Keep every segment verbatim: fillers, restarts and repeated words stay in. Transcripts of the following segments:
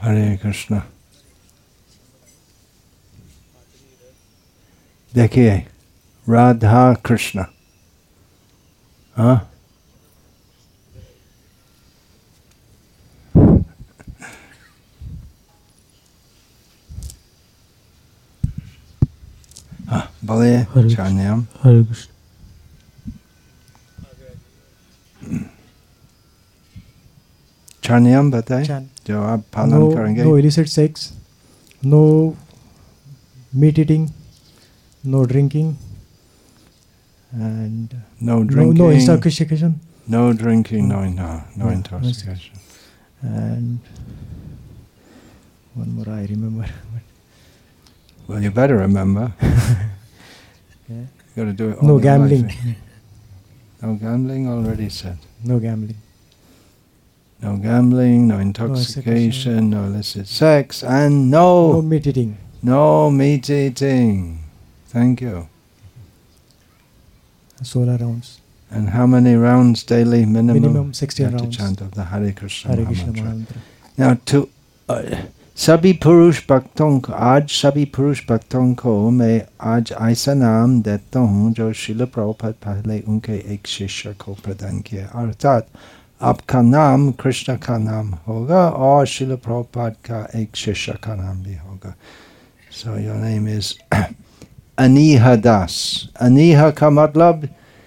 Hare Krishna. देखिए राधा कृष्ण हाँ हाँ बोलिए चार्नियम हरे कृष्ण चार्नियम बताए जो आप पालन करेंगे no illicit sex, no meat eating, no drinking, and no drinking, no, no intoxication, no drinking, no no no yeah, intoxication, and one more I remember. Well, you better remember. Yeah. You got to do it. All no gambling. Life. No gambling. Already said. No gambling. No gambling. No intoxication. No, no illicit sex, and no. No meat eating. No meat eating. Thank you. Solar rounds. And how many rounds daily minimum? Minimum sixteen rounds. To chant of the Hare Krishna Hare Krishna Mahamantra. Now to uh, सभी पुरुष भक्तों को आज सभी पुरुष भक्तों को मैं आज ऐसा नाम देता हूँ जो श्रील प्रभुपाद पहले उनके एक शिष्य को प्रदान किया अर्थात आपका नाम कृष्ण का नाम होगा और श्रील प्रभुपाद का एक शिष्य का नाम भी होगा. So your name is Aniha Das. Aniha का मतलब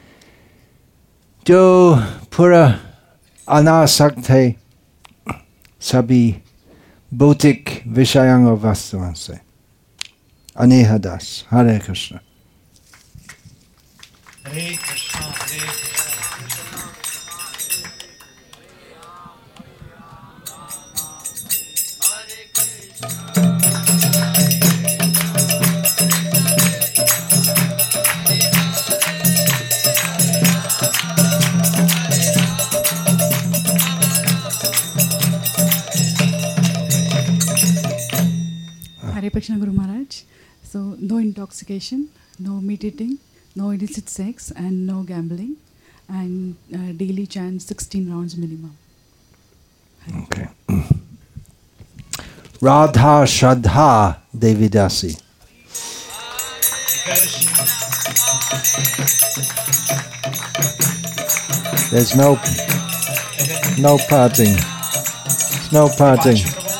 जो पूरा अनासक्त है सभी भौतिक विषयों और वस्तुओं से. अनेहा दास. हरे कृष्ण. हरे कृष्ण हरे Krishna Guru Maharaj. So no intoxication, no meat eating, no illicit sex, and no gambling, and uh, daily chant sixteen rounds minimum. Okay. Radha Shraddha Devidasi. There's no no parting. No parting.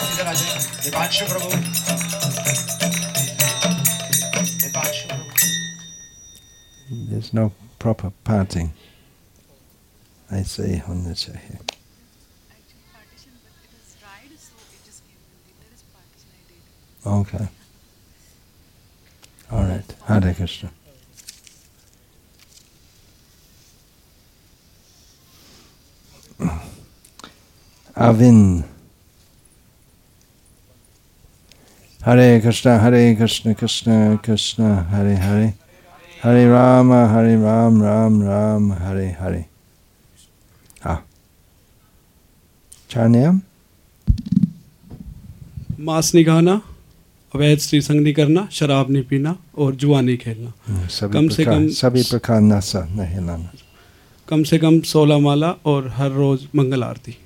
There's no proper parting. I say Honnacha here. Okay. All right. Hare Krishna. Avin. Hare Krishna, Hare Krishna, Krishna Krishna, Hare Hare. Hare Rama, Hare Ram, Ram Ram, Hare Hare. Ah. Charniyam? मांस नहीं खाना, अवैध स्त्री संग नहीं करना, शराब नहीं पीना और जुआ नहीं खेलना. कम से कम सभी प्रकार नशा नहीं लाना. कम से कम सोलह माला और हर रोज मंगल आरती.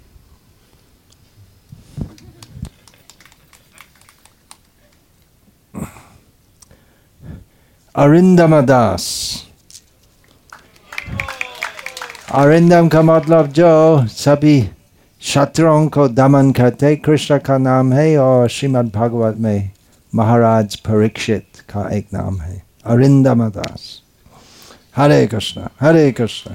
Arindama Das. अरिंदम का मतलब जो सभी शत्रुओं को दमन करते कृष्ण का नाम है और श्रीमद् भागवत में महाराज परीक्षित का एक नाम है. अरिंदम दास. हरे कृष्ण, हरे Krishna.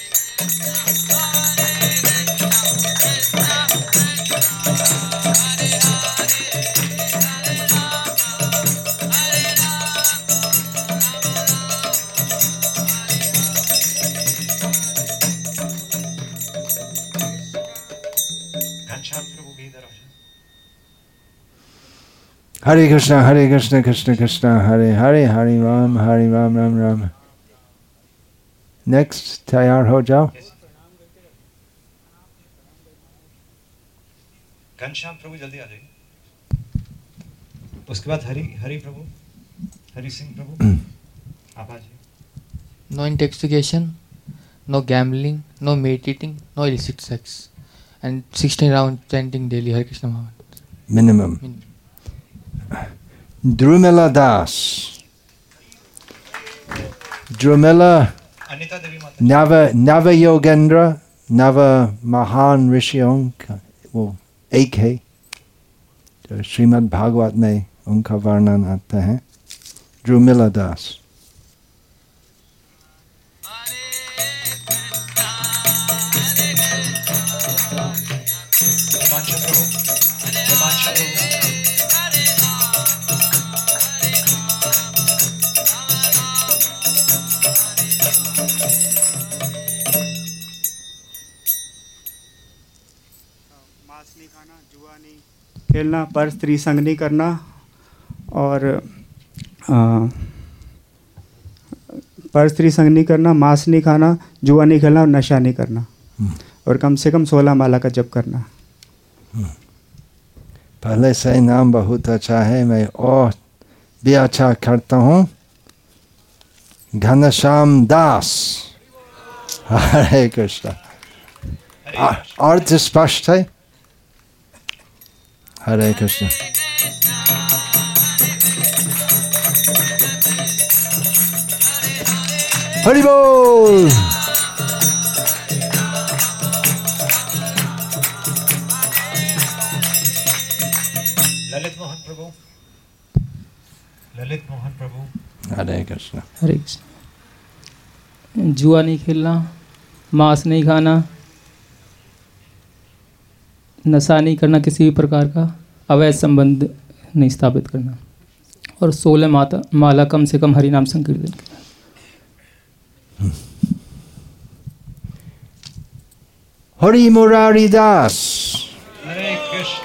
Hare Krishna, Hare Krishna, Krishna Krishna, Hare Hare, Hare Ram, Hare Ram, Ram Ram. Next, तैयार हो जाओ. घनश्याम प्रभु जल्दी आ जाइए. उसके बाद हरि हरि प्रभु, हरि सिंह प्रभु, आप आ जाइए. No intoxication, no gambling, no meat eating, no illicit sex, and sixteen round chanting daily Hare Krishna Mahamantra. minimum. Drumila Das. Drumila Anita Devi माता Nava Nava Yogendra Nava Mahan Rishiyong वो एक है जो श्रीमद् भागवत में उनका वर्णन आता है द्रुमिला दास. हिमांशु प्रभु हिमांशु प्रभु मांस नहीं खाना, जुआ नहीं खेलना, पर स्त्री संग नहीं करना और आ, पर स्त्री संग नहीं करना, मांस नहीं खाना, जुआ नहीं खेलना और नशा नहीं करना और कम से कम सोलह माला का जप करना. पहले से नाम बहुत अच्छा है, मैं और भी अच्छा करता हूँ. घनश्याम दास. हरे कृष्ण. अर्थ स्पष्ट है. हरे कृष्ण. हरि बोल. ललित मोहन प्रभु ललित मोहन प्रभु हरे कृष्ण. हरे कृष्ण. जुआ नहीं खेलना, मांस नहीं खाना, नशा नहीं करना, किसी भी प्रकार का अवैध संबंध नहीं स्थापित करना और सोलह माता माला कम से कम हरि नाम संकीर्तन करना. हरि मुरारी दास. हरे कृष्ण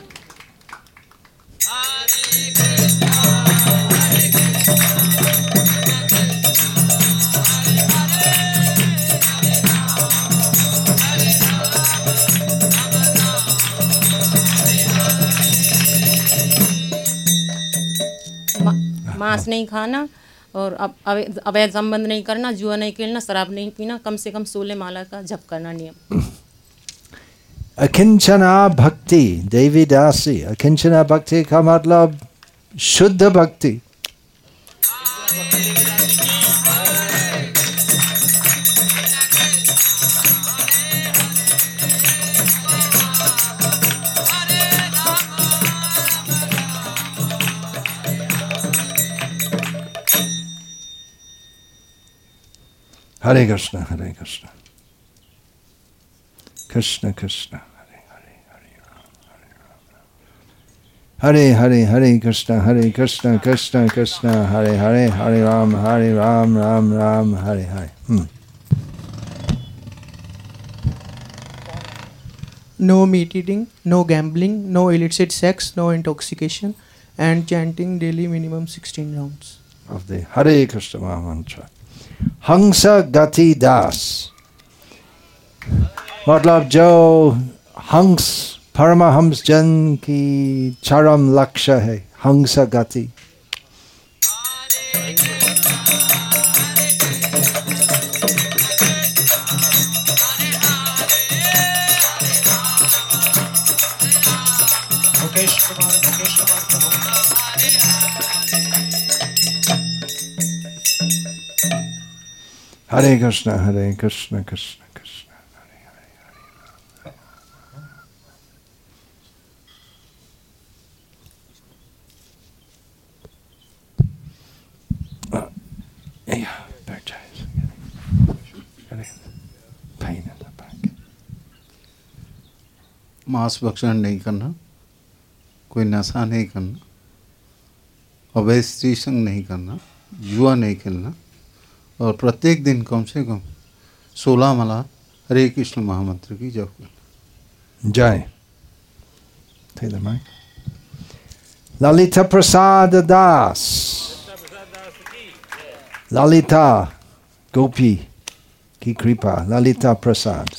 मांस नहीं खाना और अब अवैध अवैध संबंध नहीं करना, जुआ नहीं खेलना, शराब नहीं पीना, कम से कम सोलह माला का जप करना नियम. अकिंचना भक्ति देवी दासी. अकिंचना भक्ति का मतलब शुद्ध भक्ति. हरे कृष्ण हरे कृष्ण कृष्ण कृष्ण हरे हरे हरे राम हरे हरे हरे कृष्ण हरे कृष्ण कृष्ण कृष्ण हरे हरे हरे राम हरे Ram Ram Ram Hare Hare. hmm. No meat eating, no gambling, no illicit sex, no intoxication, and chanting daily minimum sixteen rounds of the Hare Krishna Maha Mantra. हंसा गति दास. मतलब जो हंस परमहंस जन की चरम लक्ष्य है हंसा गति. मुकेश कुमार मुकेश कुमार प्रभु हरे कृष्ण हरे Krishna Krishna Krishna Hare Hare Hare. Yeah, back giants. Pain in the back. मांस भक्षण नहीं करना, कोई नशा नहीं करना, अवैध स्त्री संग नहीं करना, जुआ नहीं खेलना और प्रत्येक दिन कम से कम सोलह माला हरे कृष्ण महामंत्र की जप करना. जय. Take the mic. Lalita Prasad Das. Lalita Gopi ki kripa. Lalita Prasad.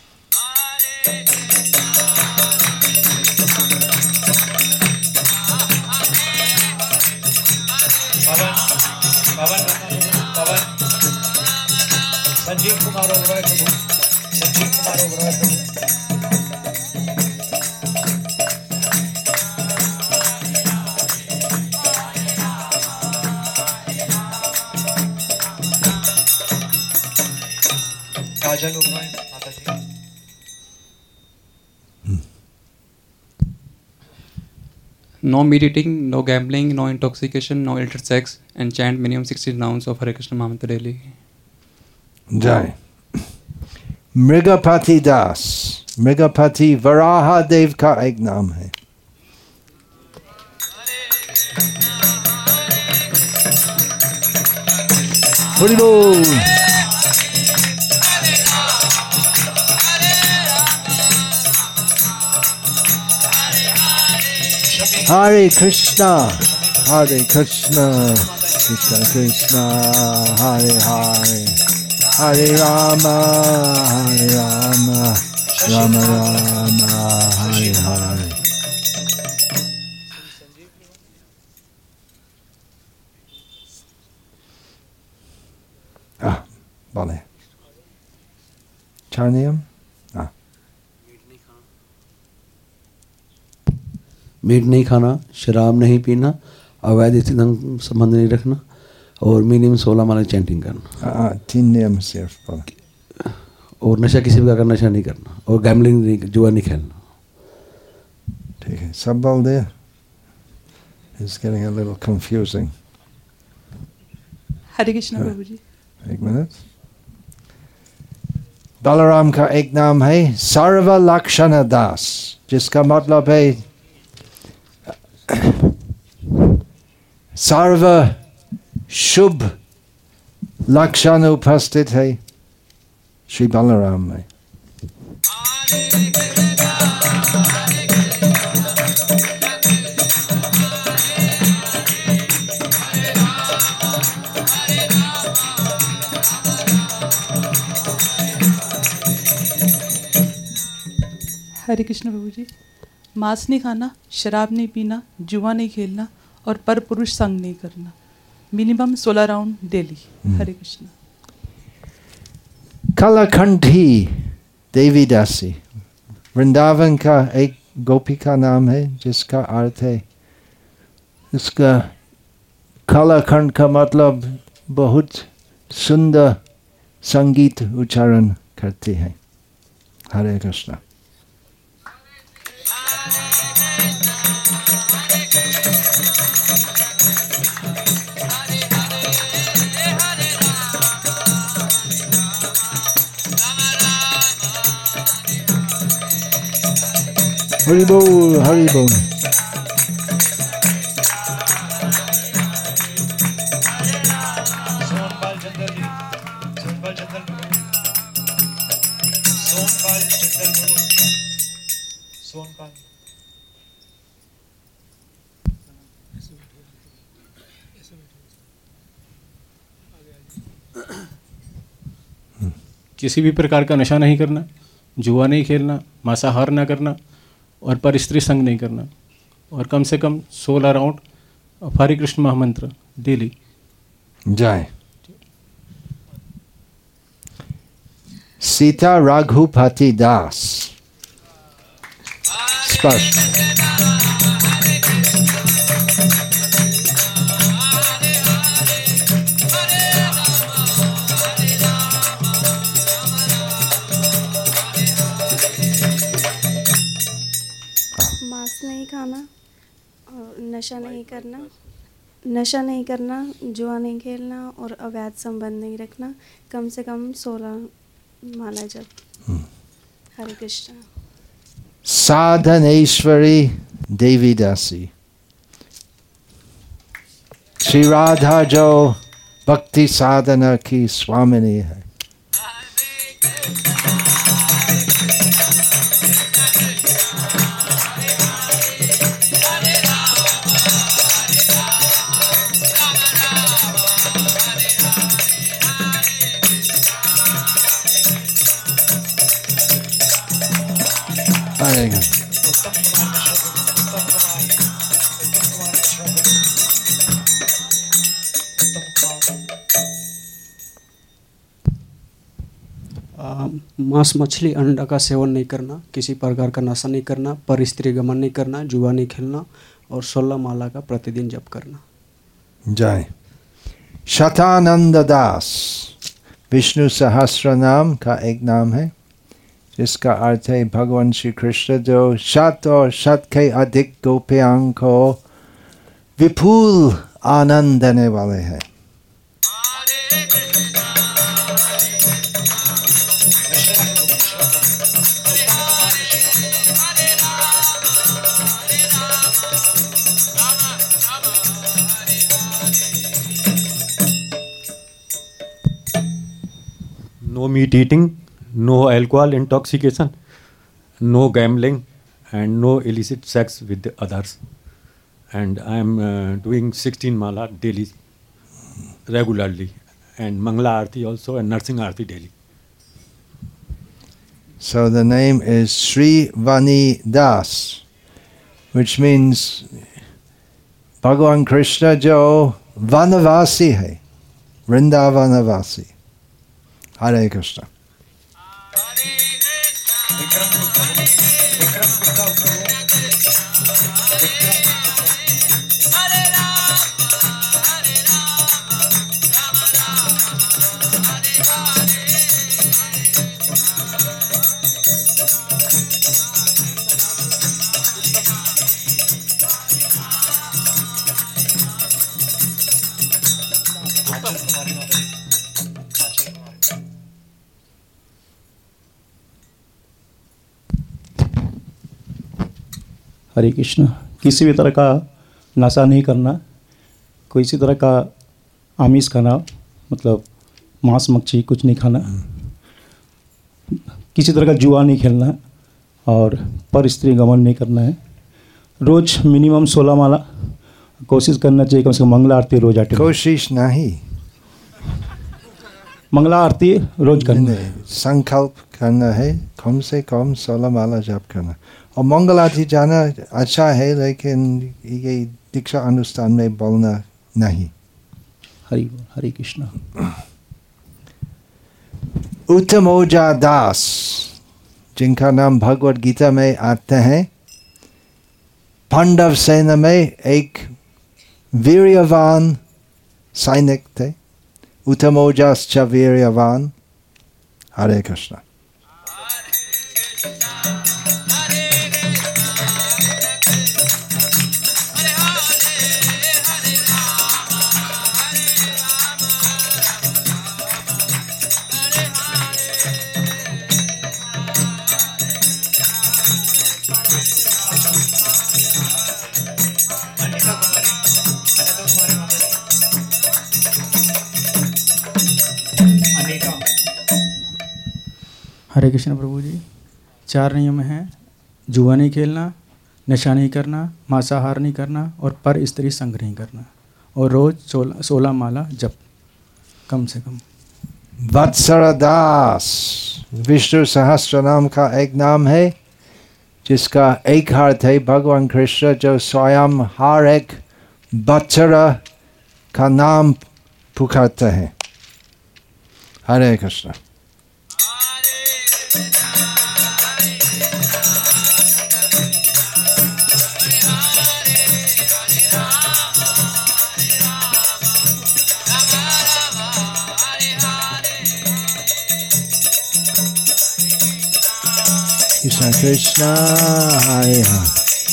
पवन पवन पवन संजीव कुमार ओबराय प्रभु संजीव कुमार ओबराय प्रभु काजल उबराय माता जी। No meat eating, no gambling, no intoxication, no illicit sex, and chant minimum sixteen rounds of Hare Krishna Mahamantra daily. जय। मृगपति दास, मृगपति वराहा देव का एक नाम है। हरि बोल। Hare Krishna, Hare Krishna, Krishna Krishna, Hare Hare, Hare Rama, Hare Rama, Rama Rama, Hare Hare. Ah, बोले। चार नियम? ah. Meet नहीं खाना, शराब नहीं पीना, अवैध स्थिति संबंध नहीं रखना और मिनिमम सोलह माला चैंटिंग करना। हाँ, तीन नियम सिर्फ बोला। और नशा किसी प्रकार का नशा नहीं करना और गैम्बलिंग नहीं, जुआ नहीं खेलना। ठीक है, सब बोल दिया? It's getting a little confusing. हरे कृष्णा प्रभु जी। एक मिनट। बलराम का एक नाम है सर्व लक्षण दास, जिसका मतलब है सर्व शुभ लक्षण उपस्थित है श्री बलराम में। हरे कृष्ण प्रभु जी। मांस नहीं खाना, शराब नहीं पीना, जुआ नहीं खेलना और पर पुरुष संग नहीं करना। मिनिमम सोलह राउंड डेली। हरे कृष्ण। कलाकंठी देवी दासी वृंदावन का एक गोपी का नाम है, जिसका अर्थ है, इसका कलाकंठ का मतलब बहुत सुंदर संगीत उच्चारण करती है। हरे कृष्ण। हरि बोल, हरि बोल। सोनपाल चंदर जी, सोनपाल चंदर प्रभु, सोनपाल चंदर प्रभु, सोनपाल। किसी भी प्रकार का नशा नहीं करना, जुआ नहीं खेलना, मांसाहार ना करना और पर स्त्री संग नहीं करना और कम से कम सोलह राउंड हरे कृष्ण महामंत्र डेली। जय। सीता रघुपति दास, स्पष्ट। मांस नहीं खाना और नशा नहीं करना, नशा नहीं करना, जुआ नहीं खेलना और अवैध संबंध नहीं रखना। कम से कम सोलह माला जप। हरे कृष्ण। साधनेश्वरी देवी दासी, श्री राधा जो भक्ति साधना की स्वामिनी है। आएगा। मांस, मछली, अंडा का सेवन नहीं करना, किसी प्रकार का नशा नहीं करना, पर स्त्री गमन नहीं करना, जुआ नहीं खेलना और सोलह माला का प्रतिदिन जप करना। जय। शतानंद दास, विष्णु सहस्र नाम का एक नाम है जिसका अर्थ है भगवान श्री कृष्ण जो शत और शत के अधिक गोपियों को विपुल आनंद देने वाले हैं। No meat eating, no alcohol intoxication, no gambling, and no illicit sex with the others. And I am uh, doing sixteen mala daily, regularly, and Mangala Aarti also, and Narsingh Aarti daily. So the name is Sri Vani Das, which means Bhagavan Krishna jo Vanavasi hai, Vrindavanavasi. Hare Krishna. हरे कृष्ण। किसी भी तरह का नशा नहीं करना, किसी तरह का आमिष खाना, मतलब मांस मच्छी कुछ नहीं खाना, किसी तरह का जुआ नहीं खेलना और पर स्त्री गमन नहीं करना है। रोज मिनिमम सोलह माला कोशिश करना चाहिए, कम से कम मंगला आरती रोज अटेंड। कोशिश नहीं, मंगला आरती रोज करना है, संकल्प करना है, कम से कम सोलह माला जप करना। और मंगल आरती जाना अच्छा है, लेकिन ये दीक्षा अनुष्ठान में बोलना नहीं। हरि हरे कृष्ण। उत्तमोजा दास, जिनका नाम भगवद गीता में आते हैं, पांडव सेना में एक वीर्यवान सैनिक थे। उत्तमोजाश्च वीर्यवान। हरे कृष्ण। हरे कृष्ण प्रभु जी। चार नियम हैं, जुआ नहीं खेलना, नशा नहीं करना, मांसाहार नहीं करना और पर स्त्री संग नहीं करना, और रोज सोलह सोलह माला जप कम से कम। वत्सर दास विष्णु सहस्त्र नाम का एक नाम है जिसका एक अर्थ है भगवान कृष्ण जो स्वयं हर एक वत्सर का नाम पुकारते हैं। हरे Krishna. Krishna Krishna Hare Hare।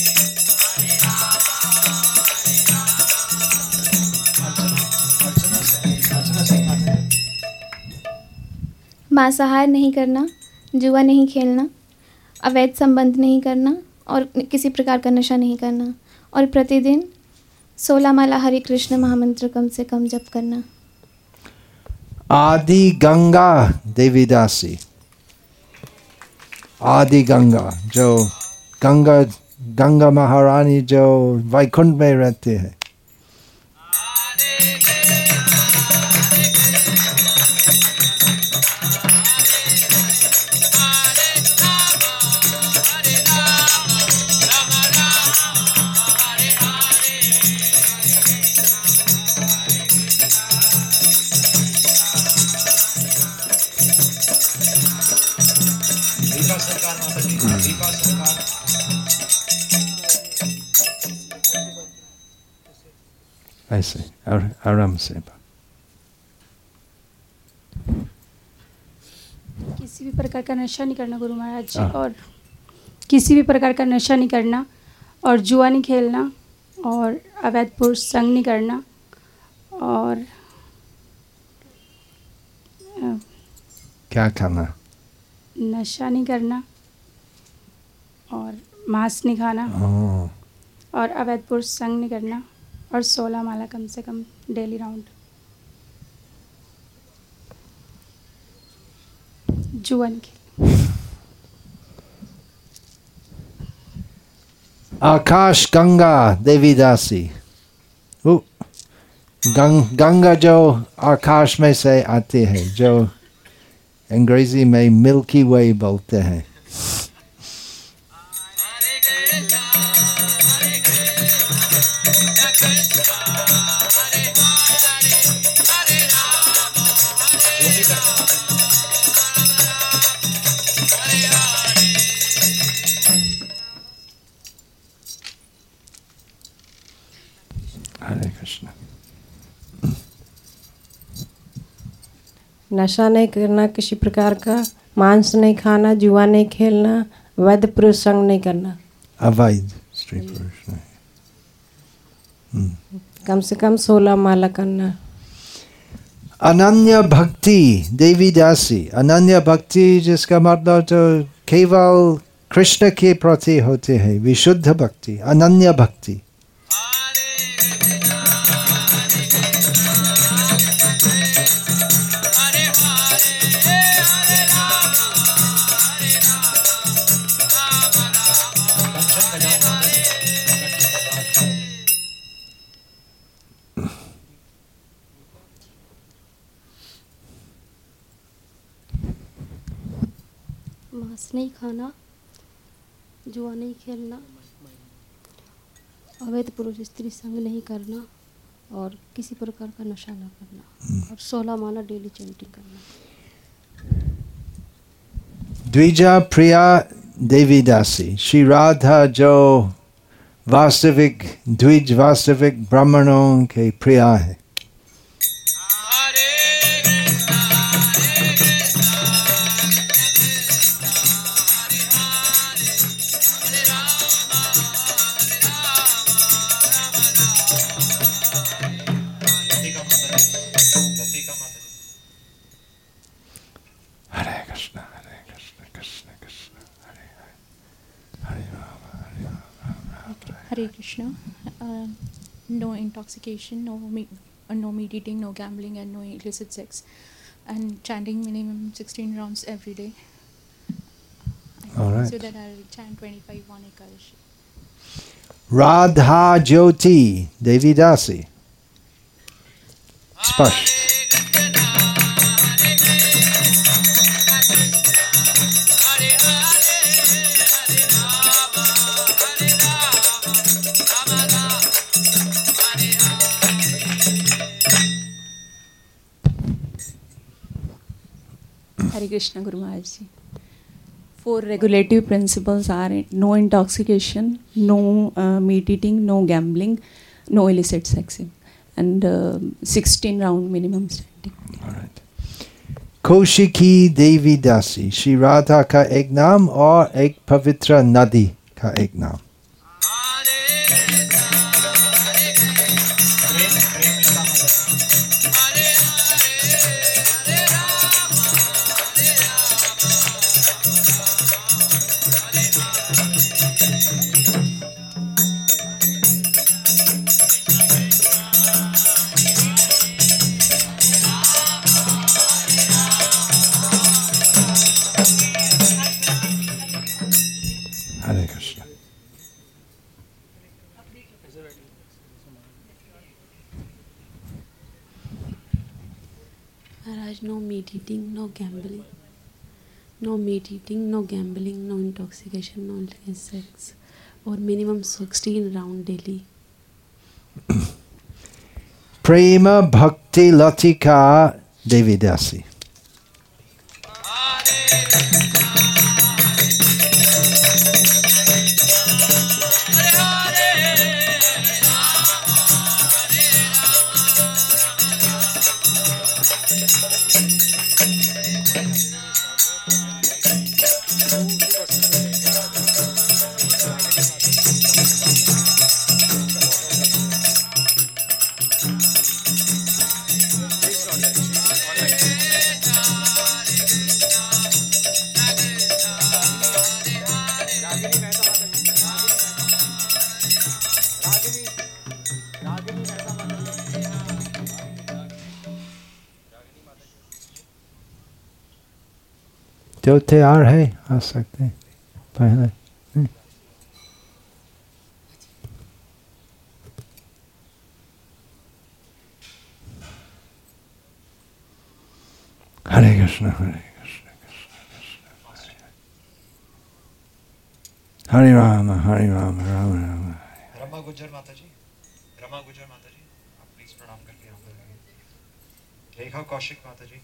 मांसाहार नहीं करना, जुआ नहीं खेलना, अवैध संबंध नहीं करना और किसी प्रकार का नशा नहीं करना, और प्रतिदिन सोलह माला हरे कृष्ण महामंत्र कम से कम जप करना। आदि गंगा देवीदासी, आदि गंगा जो गंगा गंगा महारानी जो वैकुंठ में रहते हैं। ऐसे आराम से। प्रकार का नशा नहीं करना गुरु महाराज जी, हाँ। और किसी भी प्रकार का नशा नहीं करना, और जुआ नहीं खेलना, और अवैध पुरुष संग नहीं करना, और अ, क्या करना? नशा नहीं करना, और मांस नहीं खाना, ओह, और अवैध पुरुष संग नहीं करना, और सोलह माला कम से कम डेली राउंड। जुआ नहीं खेलना। आकाश गंगा देवीदासी। वो गंग, गंगा जो आकाश में से आती है, जो अंग्रेजी में मिल्की वे बोलते हैं। हरे कृष्ण। नशा नहीं करना किसी प्रकार का, मांस नहीं खाना, जुआ नहीं खेलना, वैध पुरुष संग नहीं करना। अवैध स्त्री पुरुष नहीं। हम्म। कम से कम सोलह माला करना। अनन्य भक्ति देवीदासी। अनन्य भक्ति जिसका मतलब तो केवल कृष्ण के प्रति होते हैं, विशुद्ध भक्ति, अनन्य भक्ति। मांस नहीं खाना, जुआ नहीं खेलना, अवैध पुरुष स्त्री संग नहीं करना, और किसी प्रकार का नशा ना करना, और सोलह माला डेली चैंटिंग करना। द्विजा प्रिया देवीदासी। श्री राधा जो वास्तविक द्विज वास्तविक ब्राह्मणों के प्रिया है। Hare Krishna. Uh, no intoxication, no meat, uh, no meat eating, no gambling, and no illicit sex, and chanting minimum sixteen rounds every day. All right. So that I'll chant twenty-five on Ekadashi. Radha Jyoti Devidasi. Spasht. Hare Krishna Guru Maharaj Ji. Four regulative principles are no intoxication, no uh, meat eating, no gambling, no illicit sexing, and uh, sixteen round minimum standing. All right. Kaushiki Devi Dasi. Shri Radha का एक नाम और एक पवित्र नदी का एक नाम। Hare Krishna. Maharaj, no meat eating, no gambling. No meat eating, no gambling, no intoxication, no illicit sex. Or minimum sixteen round daily. Prema Bhakti Latika Devidasi. जो तैयार है आ सकते हैं पहले। हरे कृष्ण हरे कृष्ण कृष्ण हरे राम हरे राम राम राम। रमा गुज्जर माता जी, रमा गुज्जर माता जी, आप प्लीज प्रणाम करके यहाँ पर आइए। रेखा कौशिक माता जी।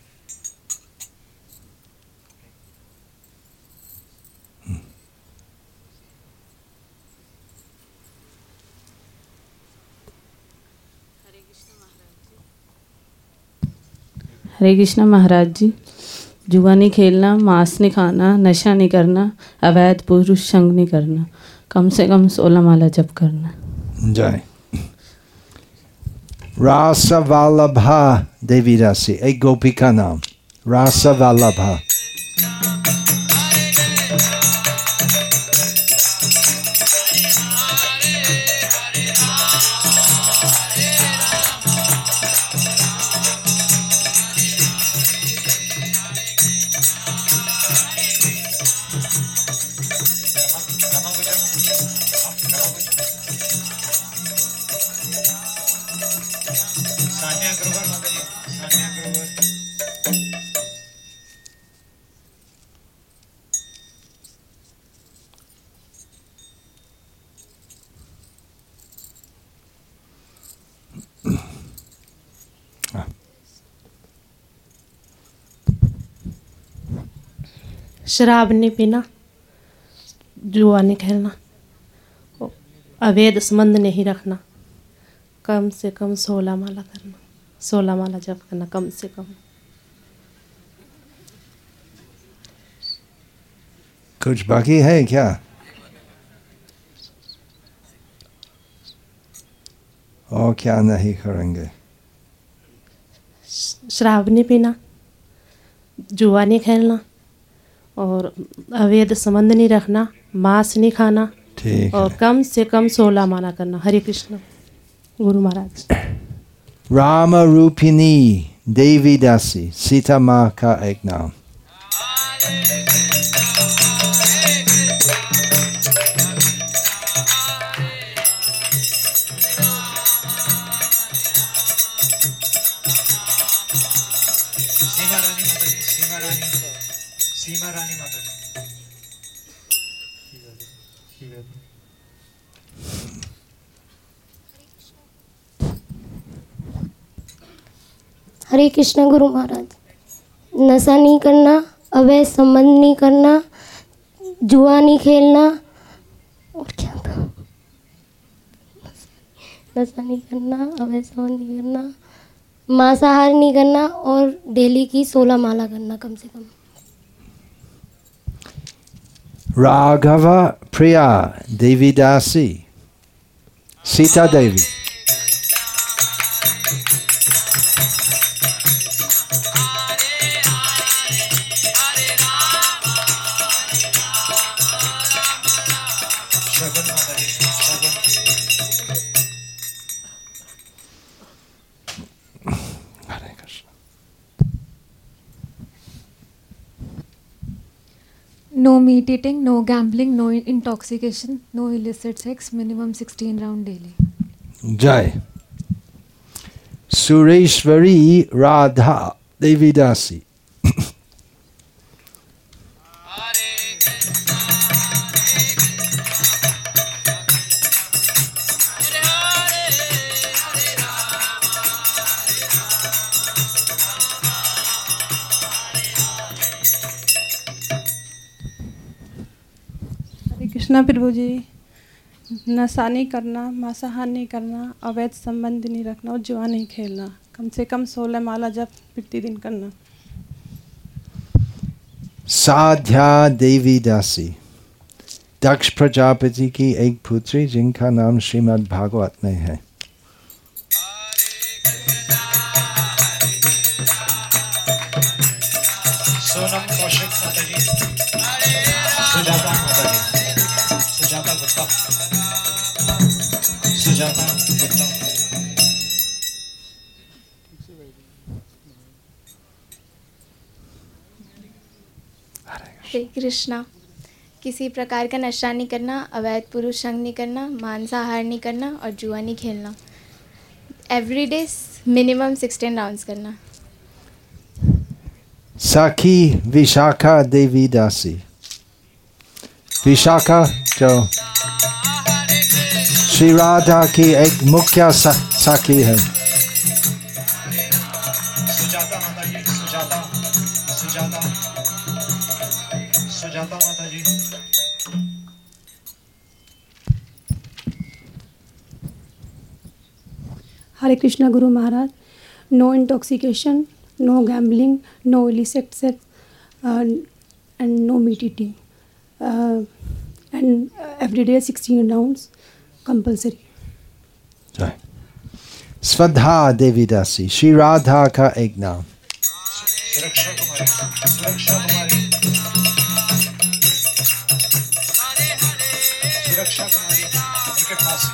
हरे कृष्णा महाराज जी, जुआ नहीं खेलना, मांस नहीं खाना, नशा नहीं करना, अवैध पुरुष संग नहीं करना, कम से कम सोलह माला जप करना। जय। रासवल्लभा देवी दासी, एक गोपी का नाम रासवल्लभा। शराब नहीं पीना, जुआ नहीं खेलना, अवैध संबंध नहीं रखना, कम से कम सोलह माला करना, सोलह माला जप करना कम से कम। कुछ बाकी है क्या? और क्या नहीं करेंगे? शराब नहीं पीना, जुआ नहीं खेलना और अवैध संबंध नहीं रखना, मांस नहीं खाना और कम से कम सोलह माला करना। हरे कृष्ण। गुरु महाराज। राम रूपिणी देवी दासी, सीता माँ का एक नाम। सीमा रानी माता जी, सीमा रानी, सीमा रानी माता जी। हरे कृष्ण गुरु महाराज। नशा नहीं करना, अवैध संबंध नहीं करना, जुआ नहीं खेलना और क्या था, नशा नहीं करना, अवैध संबंध नहीं करना, मांसाहार नहीं करना और डेली की सोलह माला करना कम से कम। राघव प्रिया देवी दासी, Sita Devi. No meat eating, no gambling, no intoxication, no illicit sex, minimum sixteen round daily. जय। सुरेश्वरी राधा देवी दासी। कृष्णा प्रभु जी, नशा नहीं करना, मांसाहार नहीं करना, अवैध संबंध नहीं रखना और जुआ नहीं खेलना, कम से कम सोलह माला जप प्रतिदिन करना। साध्या देवी दासी, दक्ष प्रजापति की एक पुत्री जिनका नाम श्रीमद् भागवत में है। सोनम कौशिक माता जी, सुजाता माता जी, सुजाता गुप्ता, सुजाता गुप्ता। हरे कृष्णा। किसी प्रकार का नशा नहीं करना, अवैध पुरुष संग नहीं करना, मांसाहार नहीं करना और जुआ नहीं खेलना। Every day minimum sixteen rounds करना। सखी विशाखा देवी दासी। विशाखा जो श्री राधा की एक मुख्य सखी है। सुजाता माता जी, सुजाता सुजाता सुजाता माता जी। Hare Krishna Guru Maharaj. No intoxication, no gambling, no illicit sex and no meat eating and every day sixteen rounds compulsory. Shraddha Devi Dasi. Shri Radha का एक नाम। सुरक्षा कुमारी, सुरक्षा कुमारी, सुरक्षा कुमारी, निकट वासी।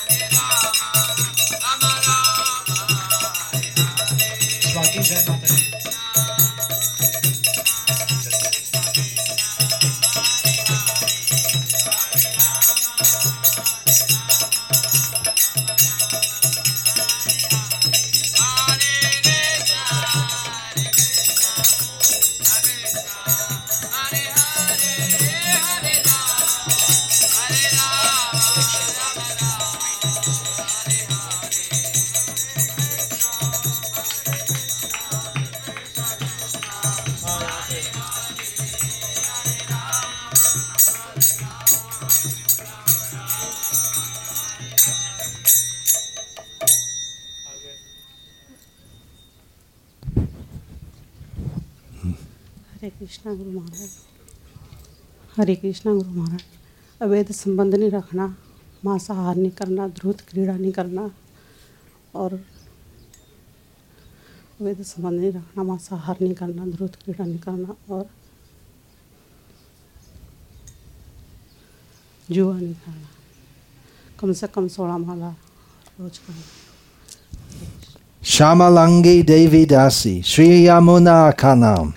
स्वाति जय माता जी। हरे कृष्णा गुरु महाराज। हरे कृष्णा गुरु महाराज। अवैध संबंध नहीं रखना, मांसाहार नहीं करना, ध्रुत क्रीड़ा नहीं करना और अवैध संबंध नहीं रखना, मांसाहार नहीं करना, ध्रुत क्रीड़ा नहीं करना और जुआ नहीं खाना। कम से कम सोलह माला रोज करना। श्यामलांगी देवी दासी। श्री यमुना का नाम।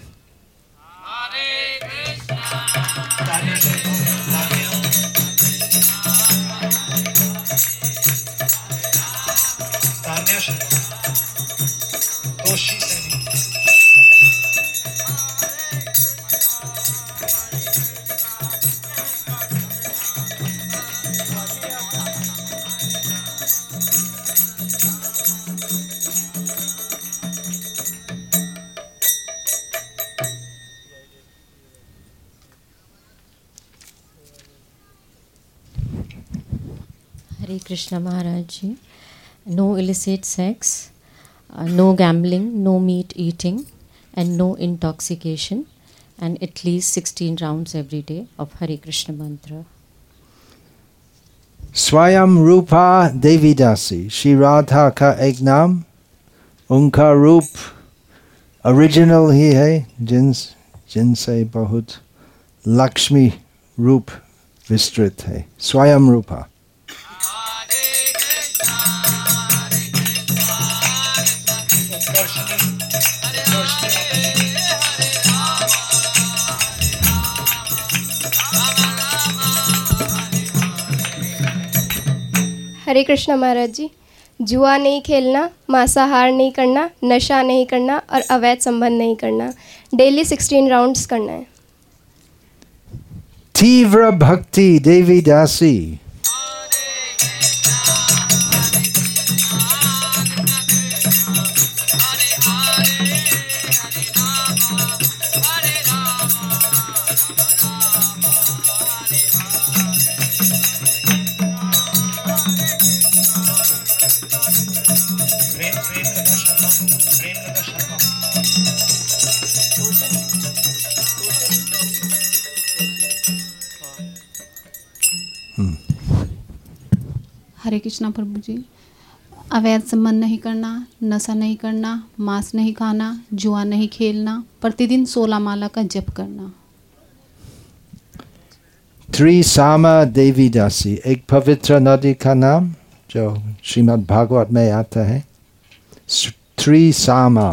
Hare Krishna Maharaj ji. No illicit sex, uh, no gambling, no meat eating, and no intoxication, and at least sixteen rounds every day of Hare Krishna mantra. स्वयं रूपा देवी दासी। श्री राधा का एक नाम। उनका रूप ओरिजिनल ही है, जिन जिनसे बहुत लक्ष्मी रूप विस्तृत है। स्वयं रूपा। हरे कृष्णा महाराज जी। जुआ नहीं खेलना, मांसाहार नहीं करना, नशा नहीं करना और अवैध संबंध नहीं करना। डेली सिक्सटीन राउंड्स करना है। तीव्र भक्ति देवी दासी। हरे कृष्णा प्रभु जी। अवैध संबंध नहीं करना, नशा नहीं करना, मांस नहीं खाना, जुआ नहीं खेलना, प्रतिदिन सोलह माला का जप करना। त्रिसामा देवी दासी। एक पवित्र नदी का नाम। जो श्रीमद् भागवत में आता है, त्रिसामा।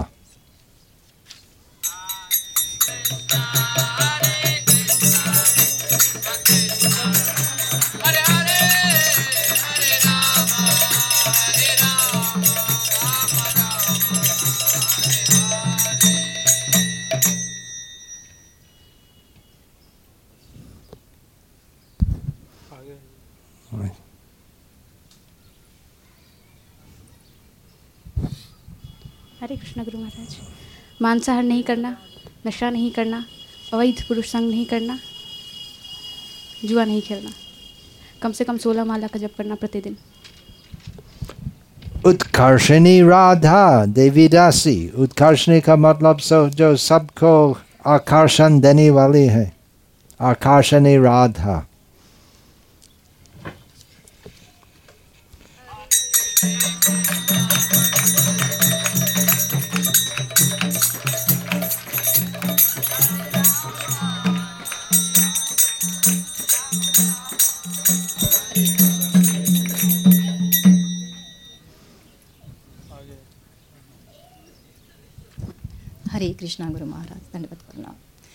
हरे कृष्ण गुरु महाराज। मांसाहार नहीं करना, नशा नहीं करना, अवैध पुरुष संग नहीं करना, जुआ नहीं खेलना, कम से कम सोलह माला का जप करना प्रतिदिन। उत्कर्षणी राधा देवीदासी। उत्कर्षणी का मतलब सो जो सबको आकर्षण देने वाली है, आकर्षणी राधा। हरे कृष्णा गुरु महाराज, दंडवत प्रणाम।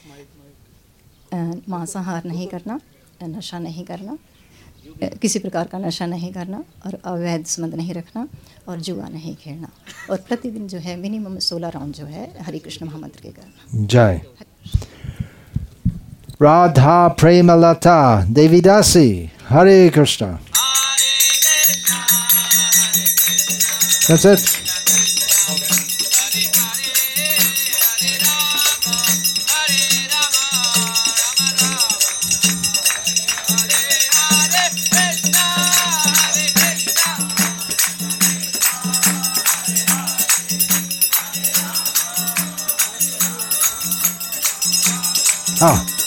मांसाहार नहीं करना, नशा नहीं करना, किसी प्रकार का नशा नहीं करना, और अवैध संबंध नहीं रखना, और जुआ नहीं खेलना, और प्रतिदिन जो है मिनिमम सोलह राउंड जो है हरे कृष्ण महामंत्र के करना। जय राधा प्रेमलता देवीदासी। हरे कृष्णा। That's it. Ah.